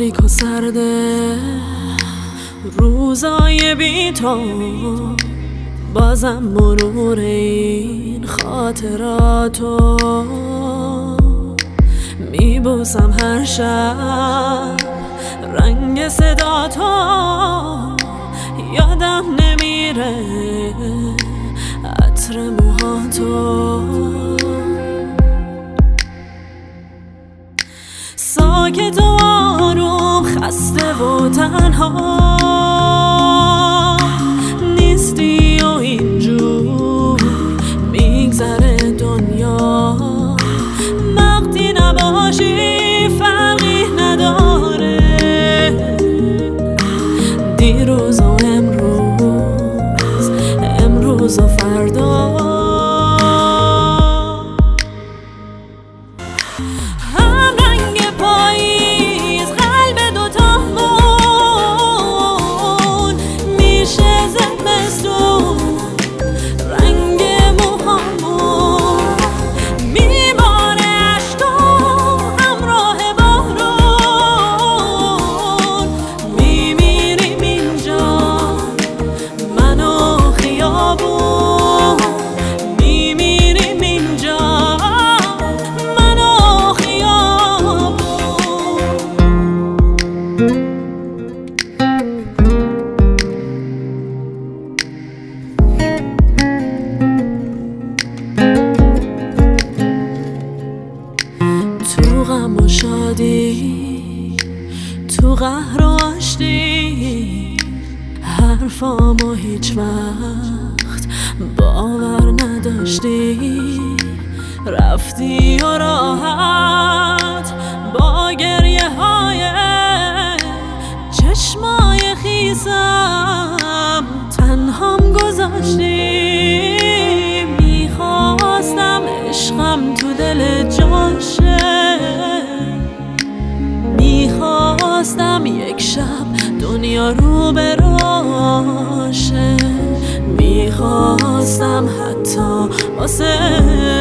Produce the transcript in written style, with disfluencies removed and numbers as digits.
تاریک و سرده روزای بی تو، بازم مرور این خاطراتو میبوسم هر شب رنگ صدا تو، یادم نمیره عطر موهاتو. ساکت و آروم، خسته و تنها نیستی و اینجور میگذره دنیا. وقتی نباشی فرقی نداره دیروز و امروز و فردا. تو غم و شادی، تو قهر و آشتی، حرفامو هیچ وقت باور نداشتی. رفتی و راحت با گریه های چشمای خیسم تنهام گذاشتی. میخواستم عشقم تو دل جاشه، میخواستم یک شب دنیا رو براشه، میخواستم حتی واسه